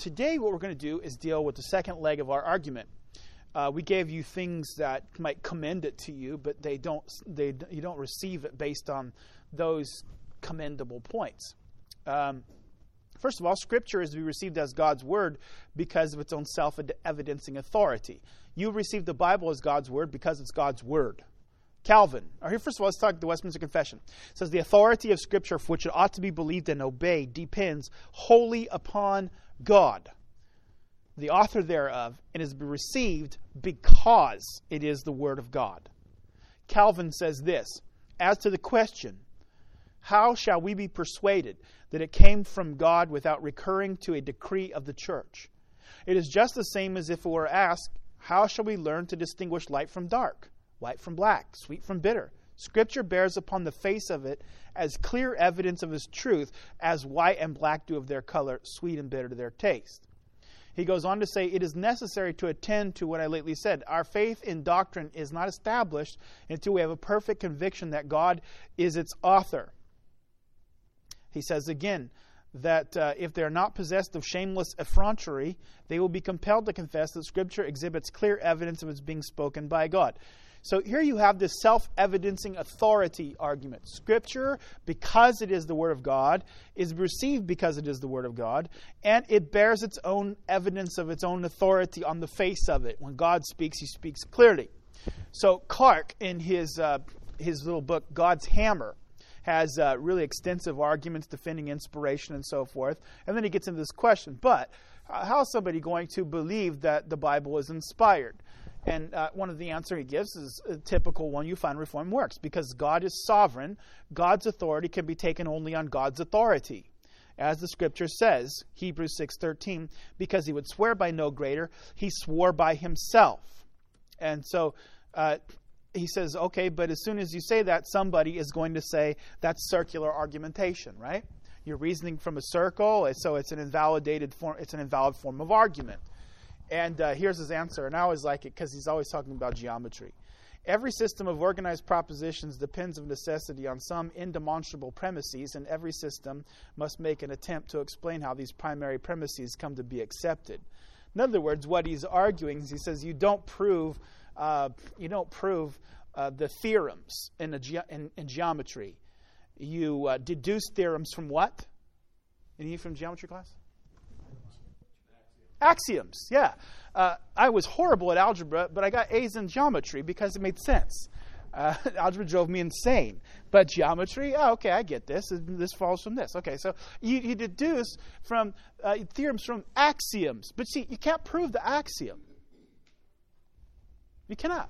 today what we're going to do is deal with the second leg of our argument. We gave you things that might commend it to you, but you don't receive it based on those commendable points. First of all, Scripture is to be received as God's Word because of its own self-evidencing authority. You receive the Bible as God's Word because it's God's Word. Calvin, first of all, let's talk the Westminster Confession. It says, the authority of Scripture for which it ought to be believed and obeyed depends wholly upon God, the author thereof, and is received because it is the Word of God. Calvin says this, as to the question, how shall we be persuaded that it came from God without recurring to a decree of the church? It is just the same as if it were asked, how shall we learn to distinguish light from dark, white from black, sweet from bitter? Scripture bears upon the face of it as clear evidence of its truth as white and black do of their color, sweet and bitter to their taste. He goes on to say, it is necessary to attend to what I lately said. Our faith in doctrine is not established until we have a perfect conviction that God is its author. He says again that if they are not possessed of shameless effrontery, they will be compelled to confess that Scripture exhibits clear evidence of its being spoken by God. So here you have this self-evidencing authority argument. Scripture, because it is the Word of God, is received because it is the Word of God, and it bears its own evidence of its own authority on the face of it. When God speaks, He speaks clearly. So Clark, in his little book, God's Hammer, has really extensive arguments defending inspiration and so forth. And then he gets into this question, but how is somebody going to believe that the Bible is inspired? And one of the answers he gives is a typical one you find in Reformed works. Because God is sovereign, God's authority can be taken only on God's authority. As the Scripture says, Hebrews 6:13, because He would swear by no greater, He swore by Himself. And so he says, okay, but as soon as you say that, somebody is going to say that's circular argumentation, right? You're reasoning from a circle, so it's an invalidated form. It's an invalid form of argument. And here's his answer, and I always like it because he's always talking about geometry. Every system of organized propositions depends of necessity on some indemonstrable premises, and every system must make an attempt to explain how these primary premises come to be accepted. In other words, what he's arguing is he says you don't prove the theorems in geometry. You deduce theorems from what? Any from geometry class? Axioms, yeah. I was horrible at algebra, but I got A's in geometry because it made sense. Algebra drove me insane. But geometry, okay, I get this. This follows from this. Okay, so you deduce from theorems from axioms. But see, you can't prove the axiom. You cannot.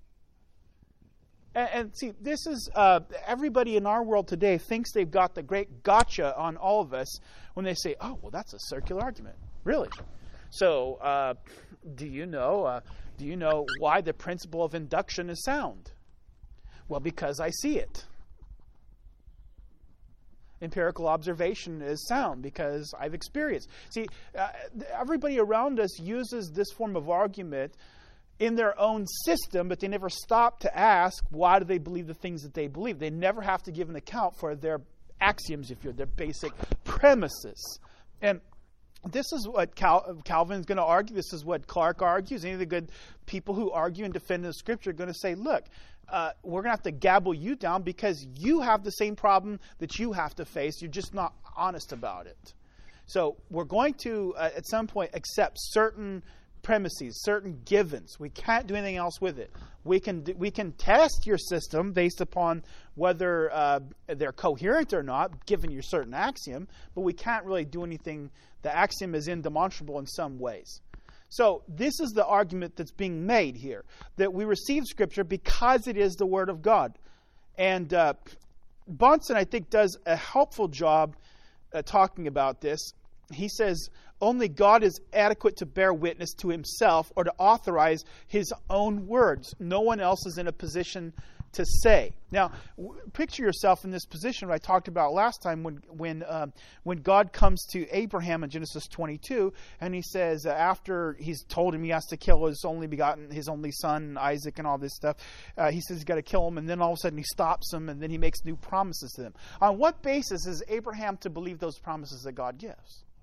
And see, this is, everybody in our world today thinks they've got the great gotcha on all of us when they say, oh, well, that's a circular argument. Really? So, do you know why the principle of induction is sound? Well, because I see it. Empirical observation is sound because I've experienced. See, everybody around us uses this form of argument in their own system, but they never stop to ask why do they believe the things that they believe. They never have to give an account for their axioms, their basic premises. And this is what Calvin's going to argue. This is what Clark argues. Any of the good people who argue and defend the Scripture are going to say, look, we're going to have to gabble you down because you have the same problem that you have to face. You're just not honest about it. So we're going to, at some point, accept certain premises, certain givens. We can't do anything else with it. We can test your system based upon whether they're coherent or not, given your certain axiom, but we can't really do anything. The axiom is indemonstrable in some ways. So this is the argument that's being made here, that we receive Scripture because it is the Word of God. And Bahnsen, I think, does a helpful job talking about this. He says, only God is adequate to bear witness to Himself or to authorize His own words. No one else is in a position to say. Now, picture yourself in this position I talked about last time when God comes to Abraham in Genesis 22, and He says after He's told him he has to kill his only son Isaac and all this stuff, He says he's got to kill him, and then all of a sudden He stops him, and then He makes new promises to them. On what basis is Abraham to believe those promises that God gives?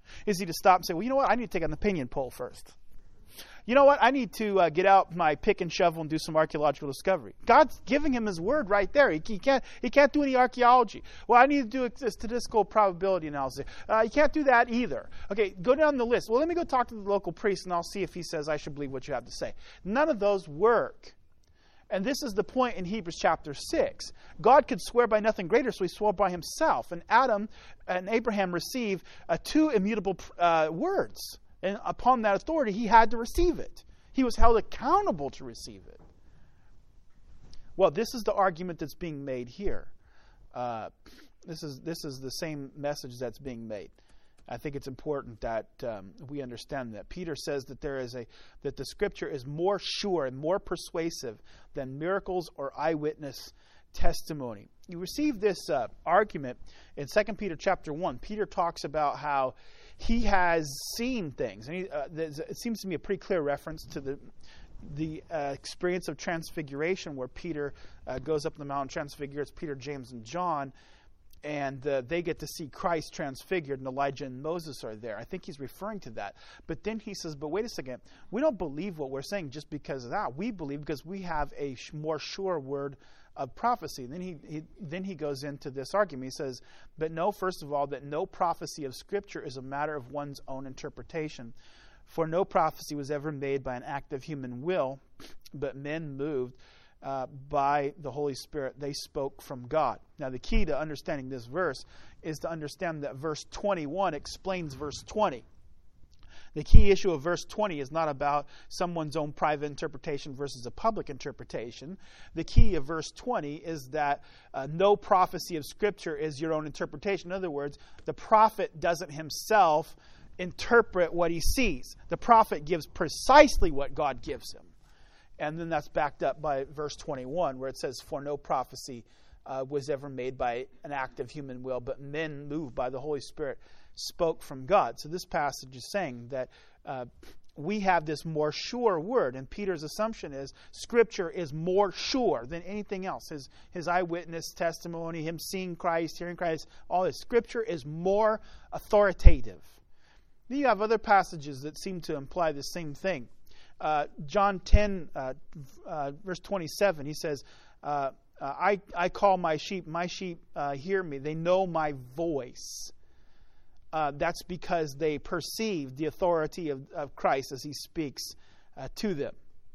Is he to stop and say, well, you know what? I need to take an opinion poll first. You know what? I need to get out my pick and shovel and do some archaeological discovery. God's giving him his word right there. He can't do any archaeology. Well, I need to do a statistical probability analysis. You can't do that either. Okay, go down the list. Well, let me go talk to the local priest, and I'll see if he says I should believe what you have to say. None of those work. And this is the point in Hebrews chapter 6. God could swear by nothing greater, so he swore by himself. And Adam and Abraham received two immutable words. And upon that authority, he had to receive it. He was held accountable to receive it. Well, this is the argument that's being made here. This is the same message that's being made. I think it's important that we understand that. Peter says that that the Scripture is more sure and more persuasive than miracles or eyewitness testimony. You receive this argument in 2 Peter chapter 1. Peter talks about how he has seen things. And it seems to me a pretty clear reference to the experience of transfiguration, where Peter goes up the mountain, transfigures Peter, James, and John, and they get to see Christ transfigured, and Elijah and Moses are there. I think he's referring to that. But then he says, but wait a second, we don't believe what we're saying just because of that. We believe because we have a more sure word of prophecy. And then he goes into this argument. He says, but know, first of all, that no prophecy of Scripture is a matter of one's own interpretation. For no prophecy was ever made by an act of human will, but men moved by the Holy Spirit, they spoke from God. Now, the key to understanding this verse is to understand that verse 21 explains verse 20. The key issue of verse 20 is not about someone's own private interpretation versus a public interpretation. The key of verse 20 is that no prophecy of Scripture is your own interpretation. In other words, the prophet doesn't himself interpret what he sees. The prophet gives precisely what God gives him. And then that's backed up by verse 21, where it says, for no prophecy was ever made by an act of human will, but men moved by the Holy Spirit spoke from God. So this passage is saying that we have this more sure word, and Peter's assumption is Scripture is more sure than anything else. His eyewitness testimony, him seeing Christ, hearing Christ, all this. Scripture is more authoritative. Then you have other passages that seem to imply the same thing. John 10, verse 27, he says, I call my sheep hear me. They know my voice. That's because they perceive the authority of Christ as he speaks to them.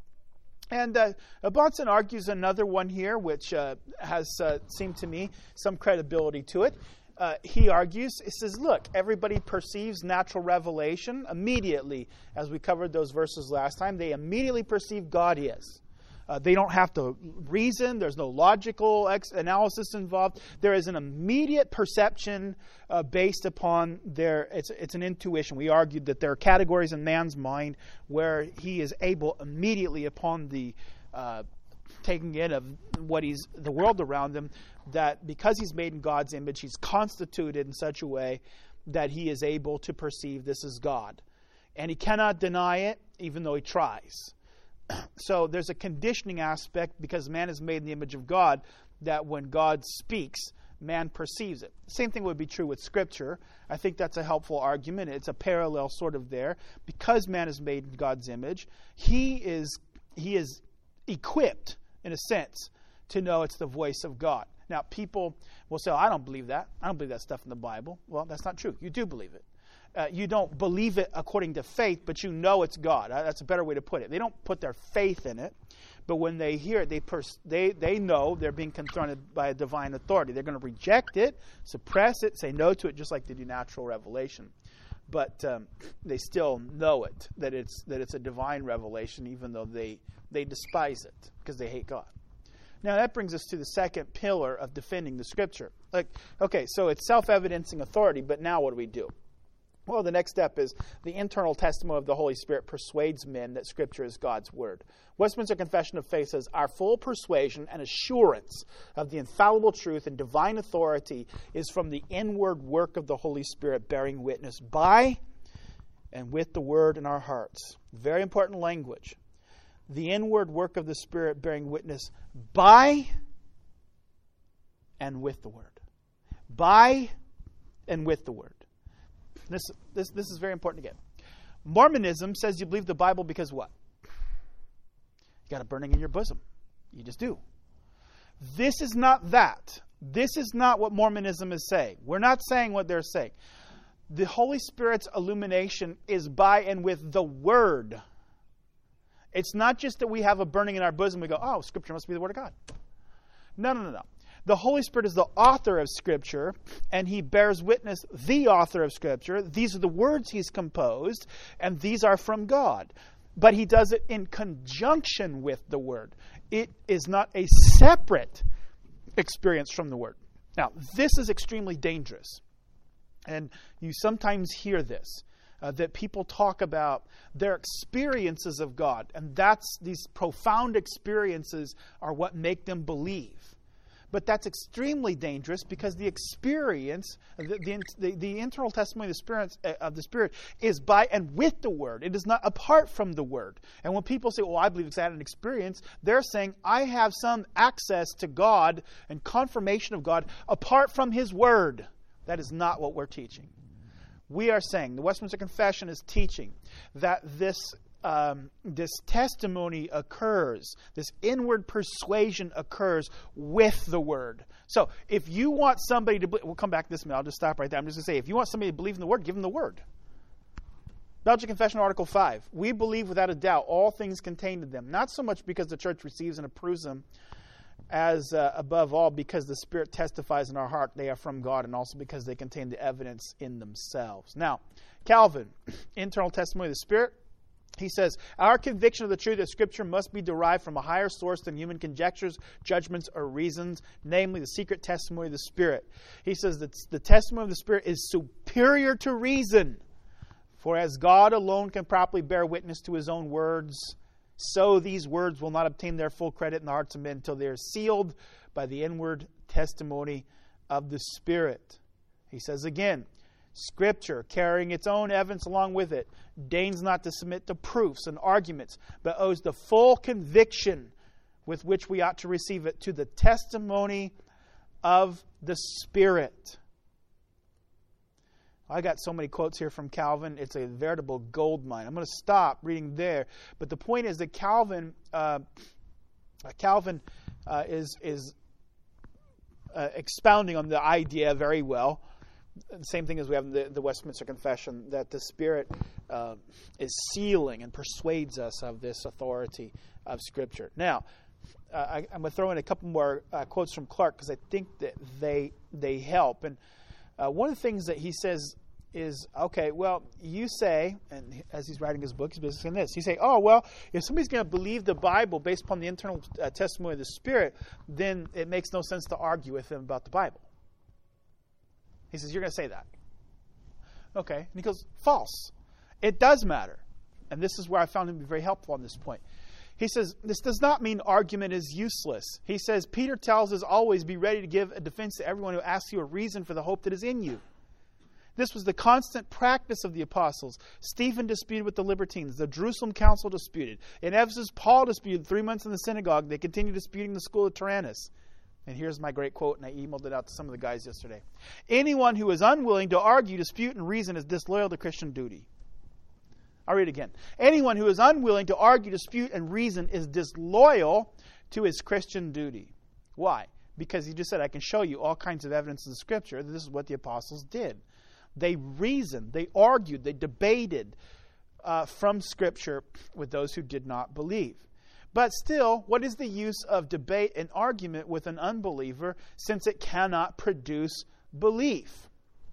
And Bahnsen argues another one here, which has seemed to me some credibility to it. He argues, he says, look, everybody perceives natural revelation immediately. As we covered those verses last time, they immediately perceive God is. They don't have to reason. There's no logical analysis involved. There is an immediate perception based upon it's an intuition. We argued that there are categories in man's mind where he is able immediately upon the taking in of the world around him, that because he's made in God's image, he's constituted in such a way that he is able to perceive this is God. And he cannot deny it, even though he tries. So there's a conditioning aspect, because man is made in the image of God, that when God speaks, man perceives it. Same thing would be true with Scripture. I think that's a helpful argument. It's a parallel sort of there. Because man is made in God's image, he is equipped, in a sense, to know it's the voice of God. Now, people will say, I don't believe that. I don't believe that stuff in the Bible. Well, that's not true. You do believe it. You don't believe it according to faith, but you know it's God. That's a better way to put it. They don't put their faith in it, but when they hear it, they know they're being confronted by a divine authority. They're going to reject it, suppress it, say no to it, just like they do natural revelation. But they still know it, that it's a divine revelation, even though they despise it because they hate God. Now that brings us to the second pillar of defending the Scripture. So it's self-evidencing authority, but now what do we do? Well, the next step is the internal testimony of the Holy Spirit persuades men that Scripture is God's Word. Westminster Confession of Faith says, our full persuasion and assurance of the infallible truth and divine authority is from the inward work of the Holy Spirit, bearing witness by and with the Word in our hearts. Very important language. The inward work of the Spirit bearing witness by and with the Word. By and with the Word. This is very important to get. Mormonism says you believe the Bible because what? You got it burning in your bosom. You just do. This is not that. This is not what Mormonism is saying. We're not saying what they're saying. The Holy Spirit's illumination is by and with the Word. It's not just that we have a burning in our bosom. We go, oh, Scripture must be the Word of God. No. The Holy Spirit is the author of Scripture, and He bears witness, the author of Scripture. These are the words He's composed, and these are from God. But He does it in conjunction with the Word. It is not a separate experience from the Word. Now, this is extremely dangerous. And you sometimes hear this, that people talk about their experiences of God. And these profound experiences are what make them believe. But that's extremely dangerous because the experience, the internal testimony of the Spirit is by and with the Word. It is not apart from the Word. And when people say, well, I believe it's had an experience, they're saying, I have some access to God and confirmation of God apart from His Word. That is not what we're teaching. We are saying, the Westminster Confession is teaching that this testimony occurs, this inward persuasion occurs with the Word. So, if you want somebody to we'll come back to this minute, I'll just stop right there. I'm just going to say, if you want somebody to believe in the Word, give them the Word. Belgian Confession, Article 5. We believe without a doubt all things contained in them, not so much because the Church receives and approves them, as above all because the Spirit testifies in our heart they are from God, and also because they contain the evidence in themselves. Now, Calvin, internal testimony of the Spirit. He says, our conviction of the truth of Scripture must be derived from a higher source than human conjectures, judgments, or reasons, namely the secret testimony of the Spirit. He says that the testimony of the Spirit is superior to reason, for as God alone can properly bear witness to His own words, so these words will not obtain their full credit in the hearts of men until they are sealed by the inward testimony of the Spirit. He says again, Scripture, carrying its own evidence along with it, deigns not to submit to proofs and arguments, but owes the full conviction with which we ought to receive it to the testimony of the Spirit. I got so many quotes here from Calvin. It's a veritable gold mine. I'm going to stop reading there. But the point is that Calvin is expounding on the idea very well. The same thing as we have in the Westminster Confession, that the Spirit is sealing and persuades us of this authority of Scripture. Now, I'm going to throw in a couple more quotes from Clark because I think that they help. And one of the things that he says is, okay, well, you say, and as he's writing his book, he's basically saying this. He say, oh, well, if somebody's going to believe the Bible based upon the internal testimony of the Spirit, then it makes no sense to argue with him about the Bible. He says, you're going to say that. Okay. And he goes, false. It does matter. And this is where I found him to be very helpful on this point. He says, this does not mean argument is useless. He says, Peter tells us always be ready to give a defense to everyone who asks you a reason for the hope that is in you. This was the constant practice of the apostles. Stephen disputed with the libertines. The Jerusalem council disputed. In Ephesus, Paul disputed 3 months in the synagogue. They continued disputing the school of Tyrannus. And here's my great quote, and I emailed it out to some of the guys yesterday. Anyone who is unwilling to argue, dispute, and reason is disloyal to Christian duty. I'll read it again. Anyone who is unwilling to argue, dispute, and reason is disloyal to his Christian duty. Why? Because he just said, I can show you all kinds of evidence in the Scripture that this is what the apostles did. They reasoned, they argued, they debated from Scripture with those who did not believe. But still, what is the use of debate and argument with an unbeliever since it cannot produce belief?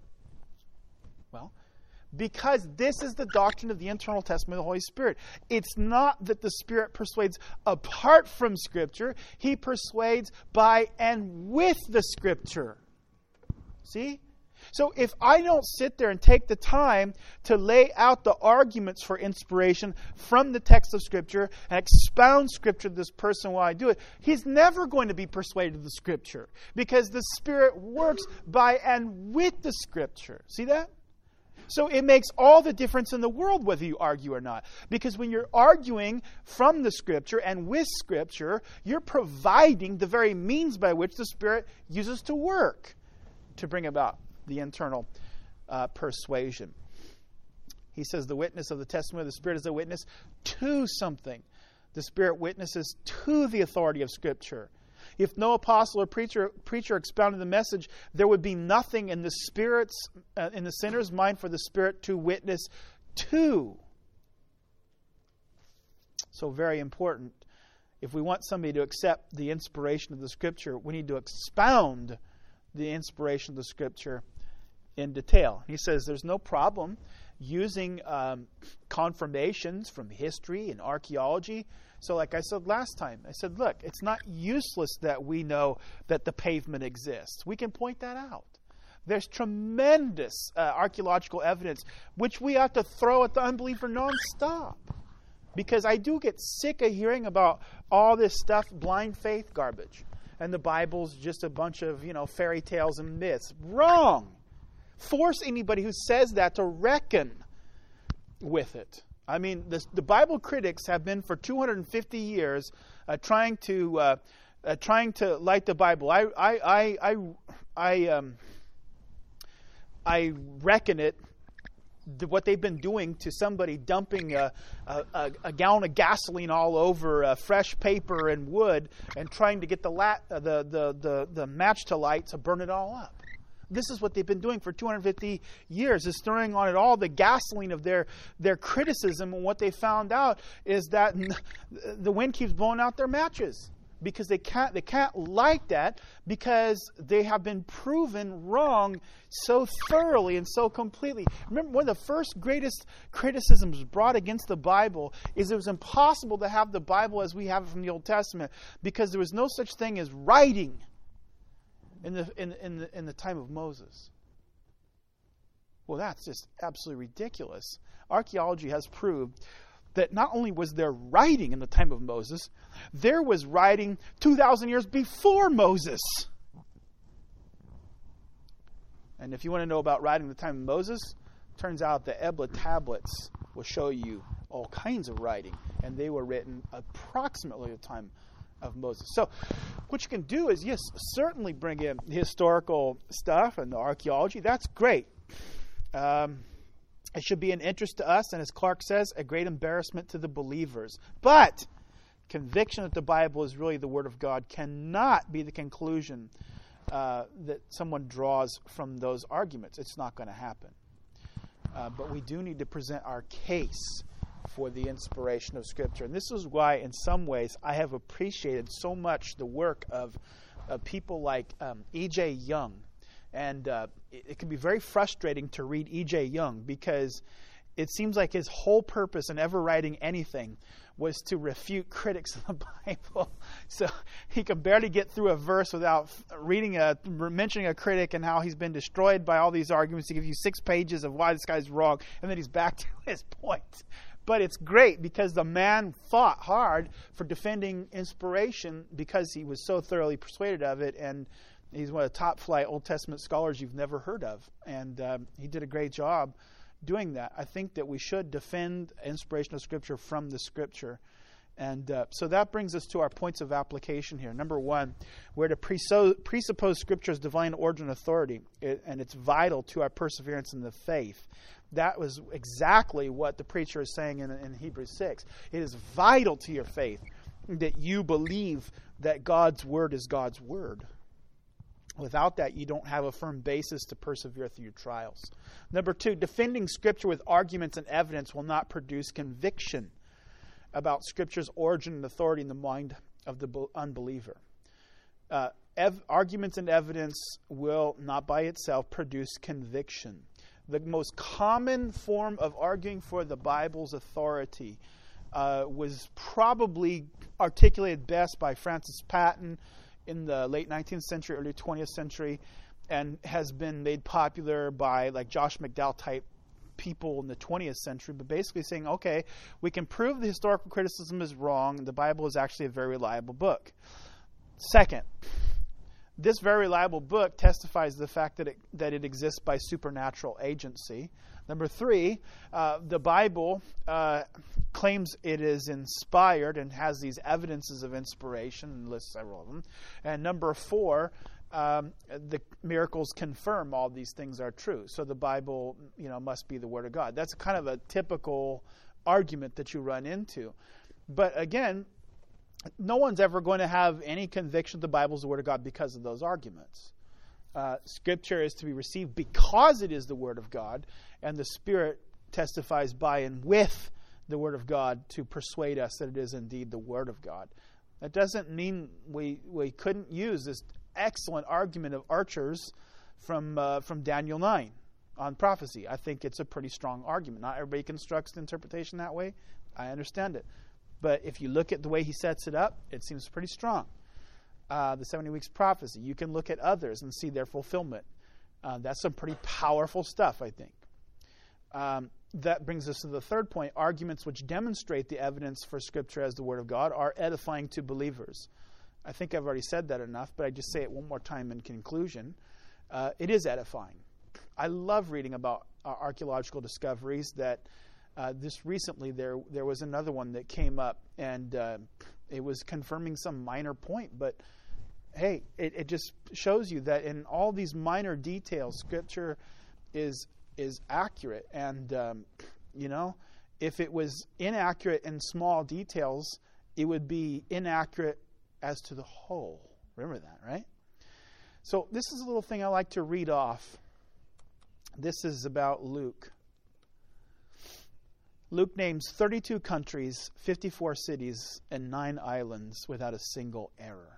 Well, because this is the doctrine of the internal testimony of the Holy Spirit. It's not that the Spirit persuades apart from Scripture. He persuades by and with the Scripture. See? So if I don't sit there and take the time to lay out the arguments for inspiration from the text of Scripture and expound Scripture to this person while I do it, he's never going to be persuaded of the Scripture because the Spirit works by and with the Scripture. See that? So it makes all the difference in the world whether you argue or not. Because when you're arguing from the Scripture and with Scripture, you're providing the very means by which the Spirit uses to work to bring about the internal persuasion. He says the witness of the testimony of the Spirit is a witness to something. The Spirit witnesses to the authority of Scripture. If no apostle or preacher expounded the message, there would be nothing in the sinner's mind for the Spirit to witness to. So very important. If we want somebody to accept the inspiration of the Scripture, we need to expound the inspiration of the Scripture in detail. He says there's no problem using confirmations from history and archaeology. So like I said last time, I said, look, it's not useless that we know that the pavement exists. We can point that out. There's tremendous archaeological evidence, which we have to throw at the unbeliever nonstop. Because I do get sick of hearing about all this stuff, blind faith garbage. And the Bible's just a bunch of, fairy tales and myths. Wrong! Force anybody who says that to reckon with it. I mean, the Bible critics have been for 250 years trying to light the Bible. I reckon it. What they've been doing to somebody dumping a gallon of gasoline all over fresh paper and wood and trying to get the match to light to burn it all up. This is what they've been doing for 250 years, is throwing on it all the gasoline of their criticism. And what they found out is that the wind keeps blowing out their matches. Because they can't light that, because they have been proven wrong so thoroughly and so completely. Remember, one of the first greatest criticisms brought against the Bible is it was impossible to have the Bible as we have it from the Old Testament, because there was no such thing as writing in the time of Moses. Well, that's just absolutely ridiculous. Archaeology has proved that not only was there writing in the time of Moses, there was writing 2,000 years before Moses. And if you want to know about writing in the time of Moses, turns out the Ebla tablets will show you all kinds of writing, and they were written approximately the time of Moses. So what you can do is, yes, certainly bring in historical stuff and the archaeology. That's great. It should be an interest to us, and as Clark says, a great embarrassment to the believers. But conviction that the Bible is really the Word of God cannot be the conclusion that someone draws from those arguments. It's not going to happen. But we do need to present our case for the inspiration of Scripture. And this is why, in some ways, I have appreciated so much the work of people like E.J. Young. And it can be very frustrating to read E.J. Young, because it seems like his whole purpose in ever writing anything was to refute critics of the Bible. So he can barely get through a verse without mentioning a critic and how he's been destroyed by all these arguments. He gives you 6 pages of why this guy's wrong, and then he's back to his point. But it's great, because the man fought hard for defending inspiration, because he was so thoroughly persuaded of it, and he's one of the top-flight Old Testament scholars you've never heard of. And he did a great job doing that. I think that we should defend inspiration of Scripture from the Scripture. And so that brings us to our points of application here. Number 1, we're to presuppose Scripture's divine origin and authority, and it's vital to our perseverance in the faith. That was exactly what the preacher is saying in Hebrews 6. It is vital to your faith that you believe that God's Word is God's Word. Without that, you don't have a firm basis to persevere through your trials. Number 2, defending Scripture with arguments and evidence will not produce conviction about Scripture's origin and authority in the mind of the unbeliever. Arguments and evidence will not by itself produce conviction. The most common form of arguing for the Bible's authority was probably articulated best by Francis Patton in the late 19th century, early 20th century, and has been made popular by like Josh McDowell type people in the 20th century, but basically saying, okay, we can prove the historical criticism is wrong, the Bible is actually a very reliable book. Second, this very reliable book testifies to the fact that it exists by supernatural agency. Number 3, the Bible claims it is inspired and has these evidences of inspiration, and lists several of them. And number 4, the miracles confirm all these things are true. So the Bible, must be the Word of God. That's kind of a typical argument that you run into. But again, no one's ever going to have any conviction the Bible is the Word of God because of those arguments. Scripture is to be received because it is the Word of God, and the Spirit testifies by and with the Word of God to persuade us that it is indeed the Word of God. That doesn't mean we couldn't use this excellent argument of Archer's from Daniel 9 on prophecy. I think it's a pretty strong argument. Not everybody constructs the interpretation that way. I understand it. But if you look at the way he sets it up, it seems pretty strong. The 70 weeks prophecy, you can look at others and see their fulfillment. That's some pretty powerful stuff, I think. That brings us to the third point. Arguments which demonstrate the evidence for Scripture as the Word of God are edifying to believers. I think I've already said that enough, but I just say it one more time in conclusion. It is edifying. I love reading about archaeological discoveries that this recently there was another one that came up, and it was confirming some minor point, but hey, it just shows you that in all these minor details, Scripture is accurate. And, if it was inaccurate in small details, it would be inaccurate as to the whole. Remember that, right? So this is a little thing I like to read off. This is about Luke. Luke names 32 countries, 54 cities, and 9 islands without a single error.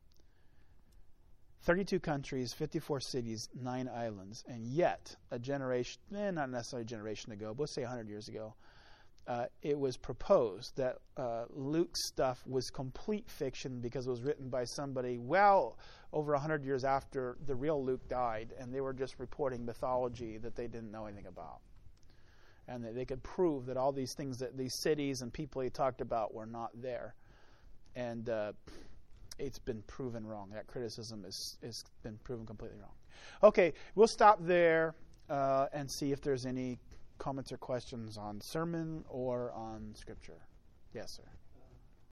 32 countries, 54 cities, 9 islands, and yet a generation, not necessarily a generation ago, but let's say 100 years ago, it was proposed that Luke's stuff was complete fiction because it was written by somebody well over 100 years after the real Luke died, and they were just reporting mythology that they didn't know anything about. And that they could prove that all these things, that these cities and people he talked about were not there. And it's been proven wrong. That criticism has been proven completely wrong. Okay, we'll stop there and see if there's any comments or questions on sermon or on Scripture. Yes, sir.